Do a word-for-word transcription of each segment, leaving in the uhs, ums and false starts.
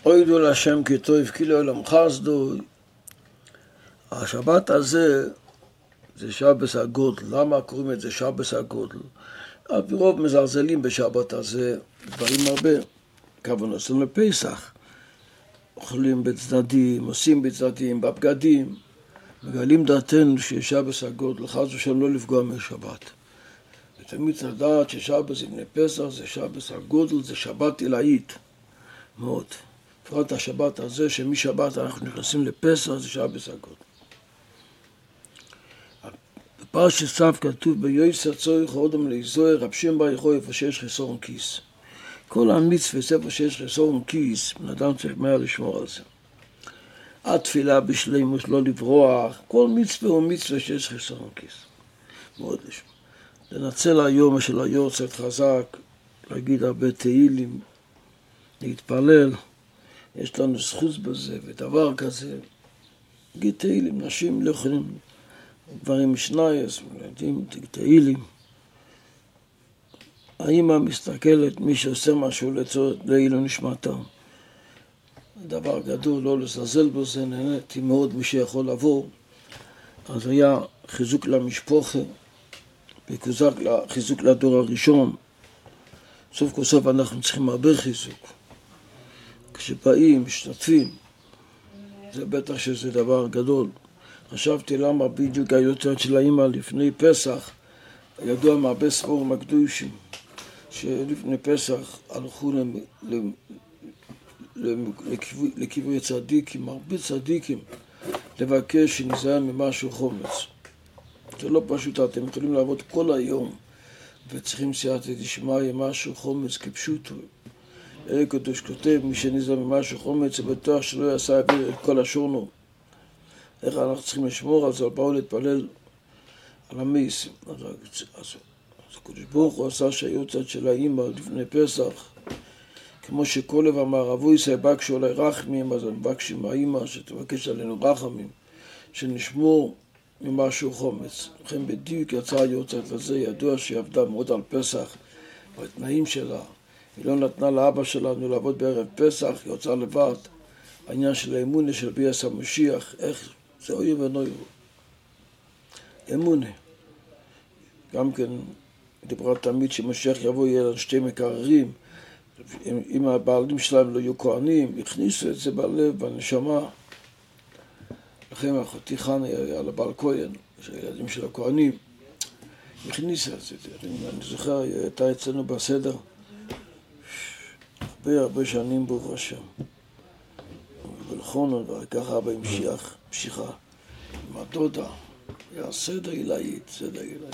אוידו להשם כי טוב כי לעולם חסדו. השבת הזה זה שבס הגודל. למה קוראים את זה שבס הגודל? ברוב מזלזלים בשבת הזה דברים הרבה. כוונה עושים לפסח, אוכלים בצדדים, עושים בצדדים, בבגדים, מגלים דעתנו ששבס הגודל חס ושלום לא לפגוע משבת. ותמיד צריך לדעת ששבס לפני פסח זה שבס הגודל, זה שבת עילאית מאוד. בפרט השבת הזה שמשבת אנחנו נכנסים לפסח זה שבס הגודל. בפרשת צו כתוב ביועצר צורך אודם לאזור רב שמעון בר יוחאי איפה שיש חסרון כיס. כל המצווה איפה שיש חסרון כיס, בן אדם צריך מהר לשמור על זה. התפילה בשלימות, לא לברוח, כל מצווה הוא מצווה שיש חסרון כיס. מאוד לשמור. לנצל היום של היורצת חזק, להגיד הרבה תהילים, להתפלל, יש לנו זכות בזה ודבר כזה. להגיד תהילים, נשים לא יכולים, דברים משנייס, ילדים, תהילים. האמא מסתכלת, מי שעושה משהו לצורך לעילוי נשמתה. דבר גדול, לא לזלזל בזה, נהניתי מאוד מי שיכול לבוא. אז היה חיזוק למשפחה, חיזוק לדור הראשון. סוף כל סוף אנחנו צריכים הרבה חיזוק. כשבאים, משתתפים, זה בטח שזה דבר גדול. חשבתי למה בדיוק היותר של האמא לפני פסח, ידוע מהרבה ספורים הקדושים, שלפני פסח הלכו לכיווי צדיקים, הרבה צדיקים, לבקש שנזהר ממשהו חומץ. זה לא פשוט, אתם יכולים לעבוד כל היום, וצריכים סייעתא דשמיא משהו חומץ כפשוטו. אלי קדוש כותב, מי שנזהר ממשהו חומץ, זה בטוח שלא יעשה את כל השונו. איך אנחנו צריכים לשמור על זה, על באו להתפלל על המייסים. אז, אז, אז הקדוש ברוך הוא עשה שהיוצאת של האמא לפני פסח, כמו שכל לב אמר, אבו ישראל בקשו עלי רחמים, אז אני בקשי מהאמא שתבקש עלינו רחמים, שנשמור ממשהו חומץ. לכן בדיוק יצאה היוצאת לזה, ידוע שהיא עבדה מאוד על פסח, בתנאים שלה. היא לא נתנה לאבא שלנו לעבוד בערב פסח, היא יוצאה לבד. העניין של האמונה של ביאס המשיח, איך זה אוי ונוי. אמונה. גם כן דיברה תמיד שמשיח יבוא יהיה על שתי מקררים, אם הבעלים שלהם לא יהיו כהנים, הכניסו את זה בלב, בנשמה. לכן אחותי חנה היה לבעל כהן, שהילדים של הכהנים, הכניסה את זה. אני זוכר, היא הייתה אצלנו בסדר, הרבה הרבה שנים ברוך השם. ולכון, וככה אבא המשיך, המשיכה עם הדודה, היה סדר עילאית, סדר עילאית.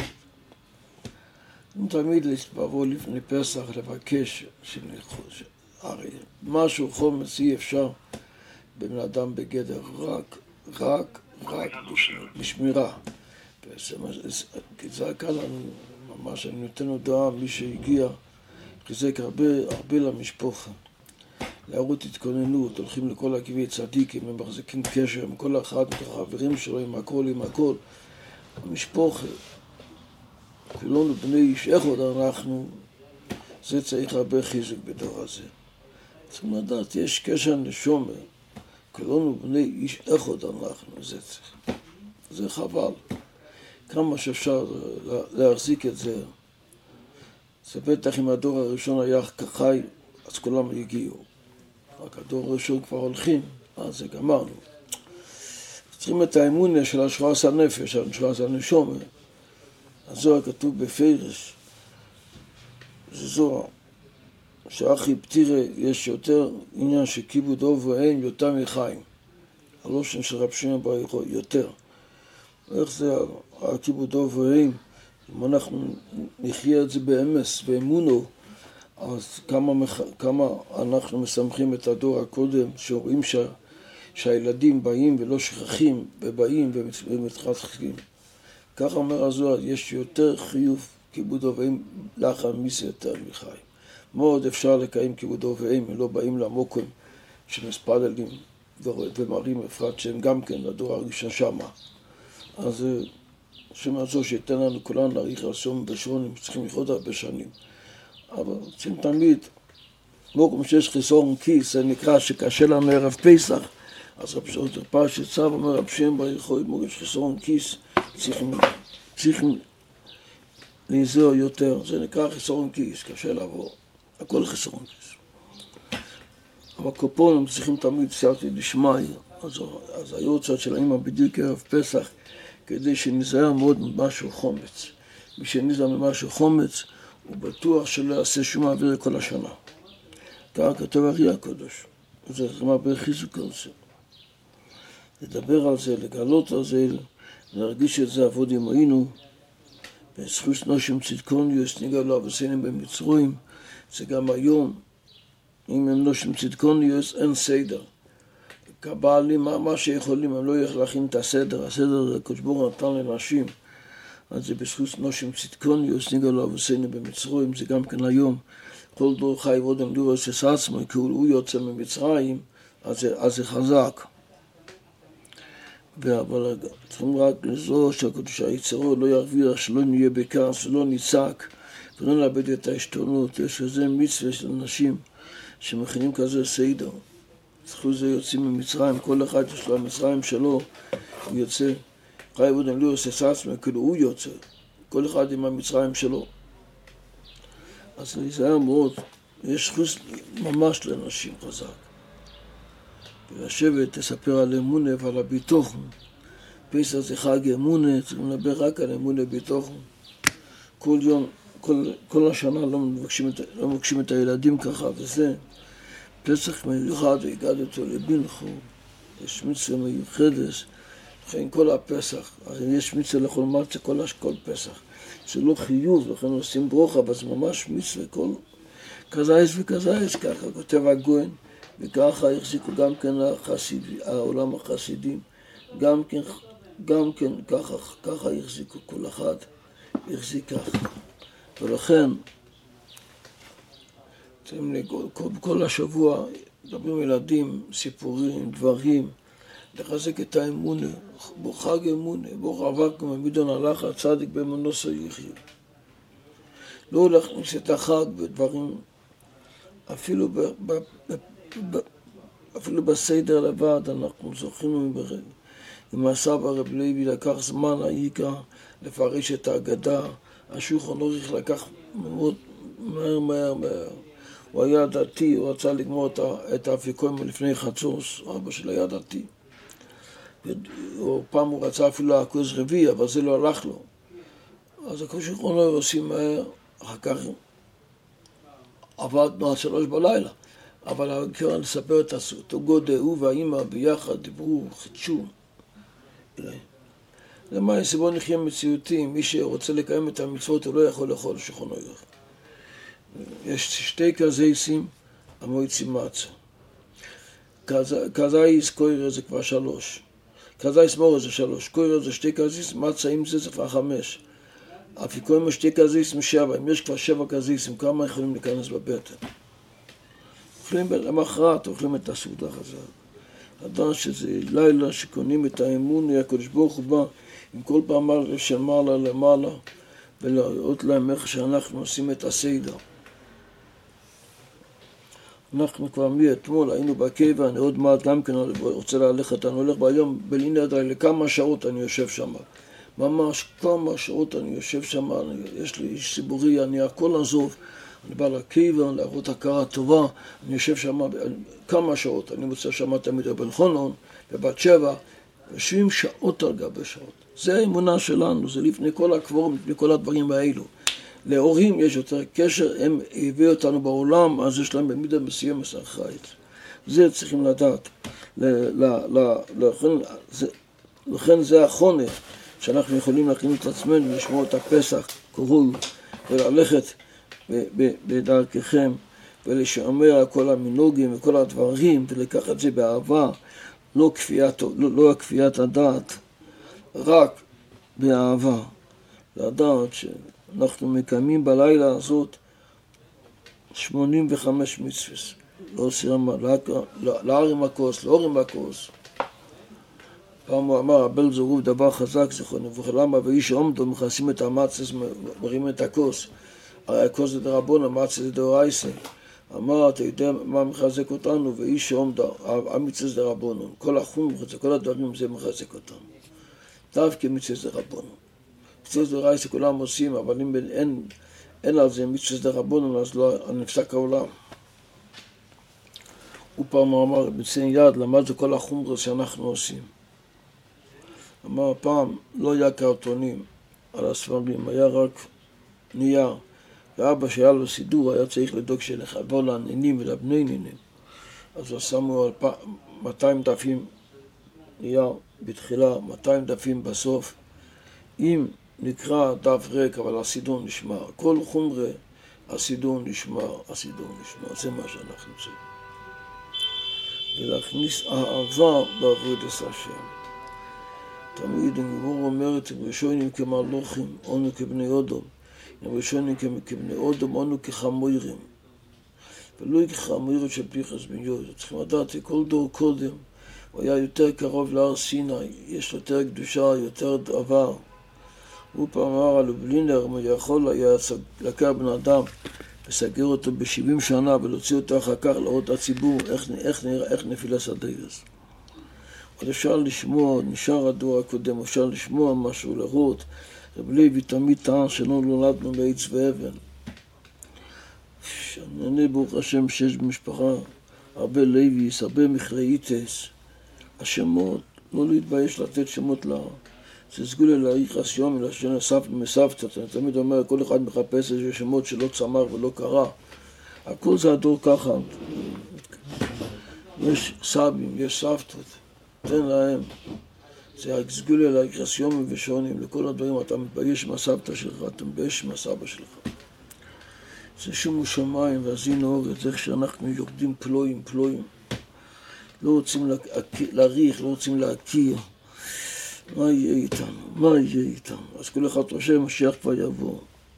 תמיד לבוא לפני פסח לבקש שנחוש, הרי משהו חומץ אי אפשר בבן אדם בגדר, רק, רק, רק בשמירה. כי זה היה כאן ממש, אני נותן הודעה, מי שהגיע, חיזק הרבה, הרבה למשפחה. להראות התכוננות, הולכים לכל עקבי צדיקים, הם מחזיקים קשר עם כל אחד, מתוך החברים שלו, עם הכל, עם הכל. המשפחה, כולנו בני איש, איך עוד אנחנו, זה צריך הרבה חיזוק בדור הזה. צריכים לדעת, יש קשר נשומה, כולנו בני איש, איך עוד אנחנו, זה צריך. זה חבל. כמה שאפשר להחזיק את זה. זה בטח אם הדור הראשון היה חי, אז כולם הגיעו. רק הדור הראשון כבר הולכים, אז זה גמרנו. צריכים את האמונה של השבעת הנפש, של השבעת הנשומה. הזוהר כתוב בפרש, זה זוהר, שאחי פטירה יש יותר עניין שכיבוד אוב ואין יותר מחיים. הלושן של רב שמעון בר יוחאי, יותר. איך זה הכיבוד אוב ואין? אם אנחנו נחיה את זה באמס, באמונו, אז כמה, כמה אנחנו מסמכים את הדור הקודם, שרואים שה, שהילדים באים ולא שכחים, ובאים ומתחזקים. כך אומר הזוהר, יש יותר חיוב כיבוד אוב ואם לאחר מיסה יותר מחיים. מאוד אפשר לקיים כיבוד אוב ואם, הם לא באים למוקם שמספללים ומראים בפרט שהם גם כן לדור הראשון שמה. אז השם הזו שייתן לנו כולנו להאריך על שום בשונים, צריכים לחיות הרבה שנים. אבל צריכים תמיד לא כמו שיש חיסרון כיס, זה נקרא שקשה לנו ערב פסח, אז רב שעות פרשת צו אומר רב שם ברכוי, יש חיסרון כיס, צריכים, צריכים להיזהר יותר, זה נקרא חיסרון כיס, קשה לעבור, הכל חיסרון כיס. אבל קופונים צריכים תמיד סייעתי דשמיא, אז, אז היו צד של האמא בדיוק ערב פסח, כדי שנזהר מאוד ממשהו חומץ. מי שנזהר ממשהו חומץ, הוא בטוח שלא יעשה שום מעביר כל השנה. כך כתוב ארי הקדוש, זה מעביר חיזוק על זה. לדבר על זה, לגלות על זה, להרגיש את זה עבוד עמנו, בזכות נושם צדקוניוס, ניגע לו אבוסינו במצרים, זה גם היום, אם הם נושם צדקוניוס, אין סדר. כבעלים, מה, מה שיכולים, הם לא יכולים להכין את הסדר, הסדר זה הקדוש ברוך הוא נתן לנשים, אז זה בזכות נושם צדקוניוס, ניגע לו אבוסינו במצרים, זה גם כן היום, כל דור חי ועודם לירוס את עצמו, כי הוא יוצא ממצרים, אז זה, אז זה חזק. אבל צריכים רק לזור שהקדוש היצרו לא ירוויח, שלא נהיה בכעס, שלא ניצק, ולא נאבד את ההשתונות. יש איזה מצווה של אנשים שמכינים כזה סדר. זכו זה יוצאים ממצרים, כל אחד יש לו המצרים שלו, הוא יוצא, חי ועודם לירוס את עצמו, כאילו הוא יוצא, כל אחד עם המצרים שלו. אז להיזהר מאוד, יש חוץ ממש לאנשים חזק. ולשבת, תספר על אמונה ועל הביטוחן. פסח זה חג אמונה, צריכים לדבר רק על אמונה ביטוחן. כל יום, כל, כל השנה לא מבקשים, את, לא מבקשים את הילדים ככה, וזה פסח מיוחד, והגעתי אותו לבינכו, יש מצווה מיוחדת, לכן כל הפסח, הרי יש מצווה לכל מצווה, כל השכל פסח. זה לא חיוב, לכן עושים ברוכה, אבל זה ממש מצווה, כל כזייס וכזייס, ככה כותב הגויין, וככה החזיקו גם כן החסיד, העולם החסידים, גם כן, גם כן ככה, ככה החזיקו כל אחד, החזיק ככה. ולכן, כל, כל השבוע מדברים ילדים, סיפורים, דברים, לחזק את האמונה, בו חג אמונה, בו רווק וממידון הלך הצדיק במנוסו יחיה. לא להכניס את החג בדברים, אפילו, ב, ב, ב, ב, אפילו בסדר לבד אנחנו זוכרים עם הסבא רב לוי לקח זמן העיקר לפרש את ההגדה, השולחן אורך לקח מאוד מהר מהר מהר. הוא היה דתי, הוא רצה לגמור את האפיקויים לפני חצוס, אבא שלה היה דתי. פעם הוא רצה אפילו להכוס רביעי, אבל זה לא הלך לו. אז השולחן אורך עושים מהר, אחר כך עבדנו עד שלוש בלילה. אבל העיקר לספר את אותו גודל, הוא והאימא ביחד דיברו, חידשו. למעשה בוא נחיה מציאותיים, מי שרוצה לקיים את המצוות הוא לא יכול לאכול שולחן אורך. יש שתי קזייסים, המועצים מצה. קזייס קוירה זה כבר שלוש. קזייס מורה זה שלוש. קוירה זה שתי קזייס, מצה עם זה זה כבר חמש. אפיקויים שתי קזייסים שבע. אם יש כבר שבע קזייסים, כמה יכולים להיכנס בבטן? אוכלים למחרת, אוכלים את הסעודה חזק. אדם שזה לילה שקונים את האמון, הקדוש ברוך הוא בא עם כל פעם של מעלה למעלה, ולראות להם איך שאנחנו עושים את הסדר. אנחנו כבר מאתמול היינו בקבע, אני עוד מעט גם כן רוצה ללכת, אני הולך ביום בליני עדיין לכמה שעות אני יושב שם. ממש כמה שעות אני יושב שם, יש לי איש ציבורי, אני הכל עזוב. אני בא לקבע, להראות הכרה טובה, אני יושב שם כמה שעות, אני מוצא שם תמיד בן חונון, בבת שבע, יושבים שעות על גבי שעות. זה האמונה שלנו, זה לפני כל הקבורים, לפני כל הדברים האלו. להורים יש יותר קשר, הם הביאו אותנו בעולם, אז יש להם במידה מסוימת אחראית. זה צריכים לדעת. לכן זה החונך שאנחנו יכולים להכין את עצמנו, לשמור את הפסח, קרוי, וללכת בדרככם, ולשמר על כל המנהגים וכל הדברים, ולקח את זה באהבה, לא כפיית, לא, לא כפיית הדעת, רק באהבה. לדעת שאנחנו מקיימים בלילה הזאת שמונים וחמש מצוות. לא סיימה, להרים הכוס, להורים הכוס. פעם הוא אמר, הבל זורוב דבר חזק, זכרונו לברכה, למה ואיש עומדו מכנסים את המצס, מרים את הכוס. הרי הכוס זה דרבון, המצס זה דאורייסה. אמר, אתה יודע מה מחזק אותנו? ואיש שעומדה, המצווה דרבנן. כל החומר, כל הדברים זה מחזק אותנו. דווקא מצווה דרבנן. מצווה דרייסה כולם עושים, אבל אם אין, אין על זה מצווה דרבנן, אז לא נפסק העולם. הוא פעם אמר, בציין יד, למד זה כל החומר שאנחנו עושים. אמר, פעם לא היה קרטונים על הספרים, היה רק נייר. ואבא שהיה לו סידור, היה צריך לדאוג שלחבור לנינים ולבני נינים. אז הוא שמו על מאתיים דפים נייר בתחילה, מאתיים דפים בסוף. אם נקרא דף ריק, אבל הסידור נשמר. כל חומרה, הסידור נשמר, הסידור נשמר. זה מה שאנחנו צריכים. ולהכניס אהבה בעבודת השם. תמיד הגמרא אומרת, ראשונים כמלוכים, אנו כבני אדם. ראשונים כבני אדם, אנו כחמורים. ולא כחמורים של פנחס בן יהודה. צריכים לדעת שכל דור קודם, הוא היה יותר קרוב להר סיני, יש יותר קדושה, יותר עבר. הוא פעם אמר על בלינר, הוא יכול היה לקח בן אדם וסגר אותו ב-שבעים שנה ולהוציא אותו אחר כך לראות הציבור איך, איך נראה, איך נפילה סדיירס. עוד אפשר לשמוע, נשאר הדור הקודם, אפשר לשמוע משהו, לראות. רב לוי תמיד טען שלא נולדנו מעץ ואבן. אני ברוך השם שיש במשפחה הרבה לויס, הרבה מכראיתס. השמות, לא להתבייש לתת שמות לה. זה סגולה להיחס יום, לשון הסבתא מסבתא. אני תמיד אומר, כל אחד מחפש איזה שמות שלא צמח ולא קרה. הכל זה הדור ככה. יש סבים, יש סבתות. תן להם. זה הסגולה להיחס יום ושונים. לכל הדברים אתה מתבייש עם הסבתא שלך, אתה מתבייש עם הסבא שלך. זה שומו שמיים והזין אורץ, זה איך שאנחנו יורדים פלואים, פלואים. לא רוצים להריח, לא רוצים להכיר. מה יהיה איתנו? מה יהיה איתנו? אז כל אחד חושב, משיח כבר יבוא.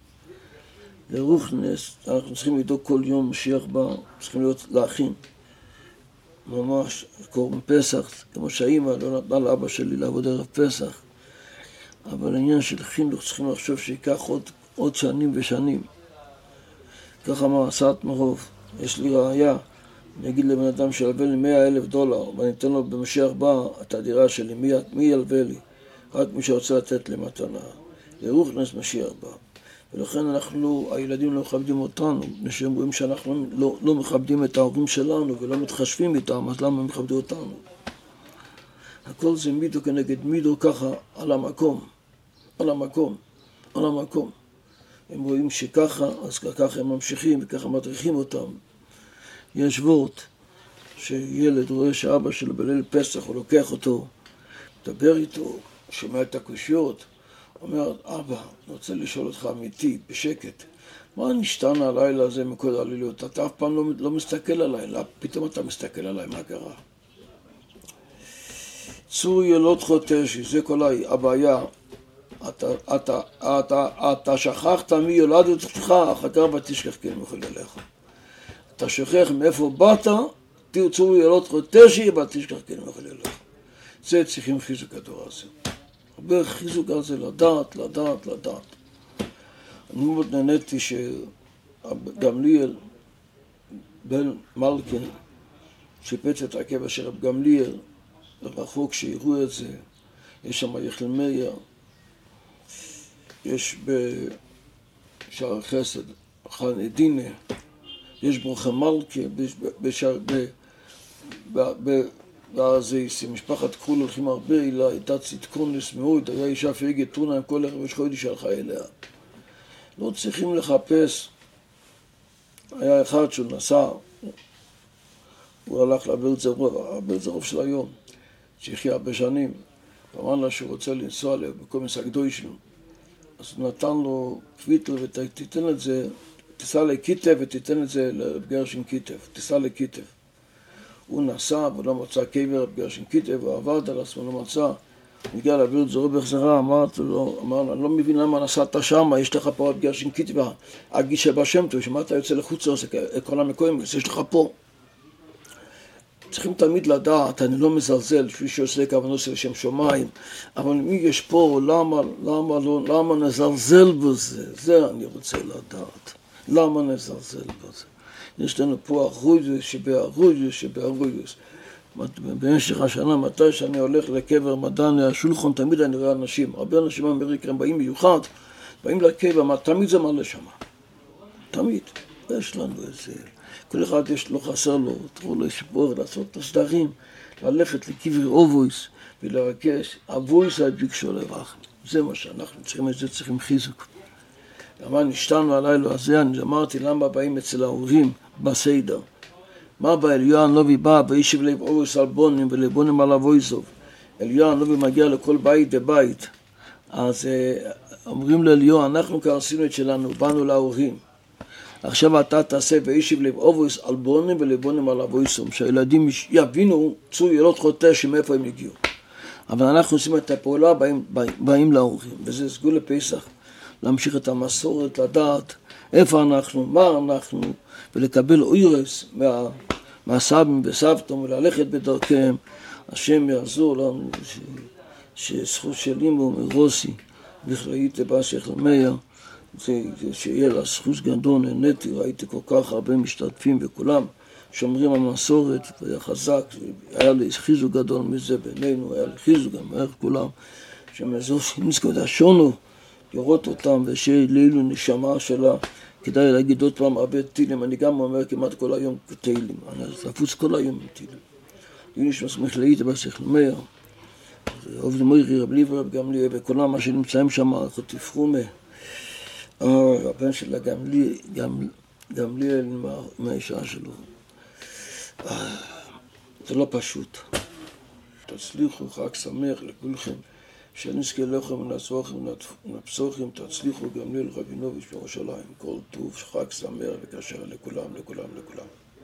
לרוחנס, אנחנו צריכים לדאוג כל יום משיח בא, צריכים להיות להכין. ממש, קוראים פסח, כמו שהאימא לא נתנה לאבא שלי לעבוד ערב פסח. אבל העניין של חינוך צריכים לחשוב שיקח עוד, עוד שנים ושנים. ככה מה, עשת מרוב, יש לי ראייה. אני אגיד לבן אדם שילווה לי מאה אלף דולר, ואני אתן לו במשיח בא את הדירה שלי, מי, מי ילווה לי? רק מי שרוצה לתת לי מתנה. לרוחנס משיח בא. ולכן אנחנו, הילדים לא מכבדים אותנו, שהם רואים שאנחנו לא, לא מכבדים את ההורים שלנו ולא מתחשבים איתם, אז למה הם מכבדים אותנו? הכל זה מידו כנגד מידו ככה על המקום, על המקום, על המקום. הם רואים שככה, אז ככה הם ממשיכים וככה מדריכים אותם. יש וורט שילד רואה שאבא שלו בליל פסח, הוא לוקח אותו, מדבר איתו, שומע את הקושיות, אומר, אבא, אני רוצה לשאול אותך אמיתי, בשקט, מה נשתן הלילה הזה מכל הלילות? אתה אף פעם לא, לא מסתכל עליי, לא, פתאום אתה מסתכל עליי, מה קרה? צור ילוד חוטשי, זה כל הבעיה. אתה, אתה, אתה, אתה שכחת מי יולד אותך, אחר כך בתשכח כן מוכל אליך. אתה שוכח מאיפה באת, תרצו ילוד חוטשי, בתשכח כן מוכל אליך. זה צריכים חיזוק הדור הזה. הרבה חיזוק הזה לדעת, לדעת, לדעת. אני מאוד נהניתי שגמליאל בן מלכין שיפץ את הקבע של רב גמליאל, רחוק שיראו את זה, יש שם יחל מאיר, יש בשער חסד, חן עדינה, יש ברוך מלכה, בשער, והזייסי, משפחת קרול הולכים הרבה אליה, הייתה צדקונס מאוד, היה אישה פייגת טונה עם כל ערב ראש חודש שהלכה אליה. לא צריכים לחפש. היה אחד שהוא נסע, הוא הלך לברזרוב, הברזרוב של היום, שהחיה הרבה שנים, ואמר לה שהוא רוצה לנסוע בקומס הגדוי שלו. אז הוא נתן לו קוויטל ותיתן את זה, תיסע לכיתב ותיתן את זה לגרשין כיתב, תיסע לכיתב. הוא נסע ולא מצא קבר בגרשין כיתב, הוא עבד על עצמו, לא מצא. הוא הגיע להביא את זורו בחזרה, אמרתי לו, אמר, אני לא מבין למה נסעת שם, יש לך פה בגרשין כיתב, הגישה בשם טוב, שמה אתה יוצא לחוץ לעושה, כל המקויים, יש לך פה. צריכים תמיד לדעת, אני לא מזלזל, לפי שעושה כוונות של שם שמיים, אבל מי יש פה, למה, למה, לא, למה נזלזל בזה? זה אני רוצה לדעת. למה נזלזל בזה? יש לנו פה אחרוידוס שבאחרוידוס שבאחרוידוס. במשך השנה, מתי שאני הולך לקבר מדען השולחון, תמיד אני רואה אנשים, הרבה אנשים אמריקאים באים מיוחד, באים לקבר, תמיד זה מלא שם. תמיד. יש לנו איזה, כל אחד יש לו חסר לו, תראו לו לשבור, לעשות את הסדרים, ללכת לקבר אובויס ולרגש, אבויס הדביקשו לברך. זה מה שאנחנו צריכים, את זה צריכים חיזוק. אמר, נשתנו הלילה הזה, אני אמרתי, למה באים אצל ההורים בסדר? מה בא אליהו הנביא בא, וישב לב אובויס על בונים ולבונים על אבויסוב. אליהו הנביא מגיע לכל בית ובית. אז אומרים לאליהו, אנחנו כבר עשינו את שלנו, באנו להורים. עכשיו אתה תעשה וישב לב אובויס על בונים ולבונים על אבויסום, שהילדים יבינו, צאו ילוד חוטא שמאיפה הם הגיעו. אבל אנחנו עושים את הפעולה, באים, באים, באים להורים, וזה סגול לפסח, להמשיך את המסורת, לדעת איפה אנחנו, מה אנחנו, ולקבל אוירס מה, מהסבים וסבתות, וללכת בדרכיהם. השם יעזור לנו, ש, שזכות של אימו מרוסי, בכללית לבשך למאיר, שיהיה לה זכות גדול, נהניתי, ראיתי כל כך הרבה משתתפים וכולם שומרים על מסורת, והיה חזק, היה לי חיזוק גדול מזה בינינו, היה לי חיזוק גם איך כולם, שמזור שנזכו את השונו, לראות אותם, ושיהיה ליlu נשמה שלה, כדאי להגיד עוד פעם הרבה תהילים, אני גם אומר כמעט כל היום תהילים, אני לפוץ כל היום תהילים. יהיו נשמע מכללית לבשך למאיר, עובד מוירי, רב ליבר, רב גמליאל, וכולם מה שנמצאים שם, תפחו מה. הבן שלה גמליאל מהאישה שלו. זה לא פשוט. תצליחו, חג שמח לכולכם, שנזכה לכם ונעצורכם ונפסוכם, תצליחו גמליאל רבינוביץ' בירושלים, כל טוב, חג שמח וכשר לכולם, לכולם, לכולם.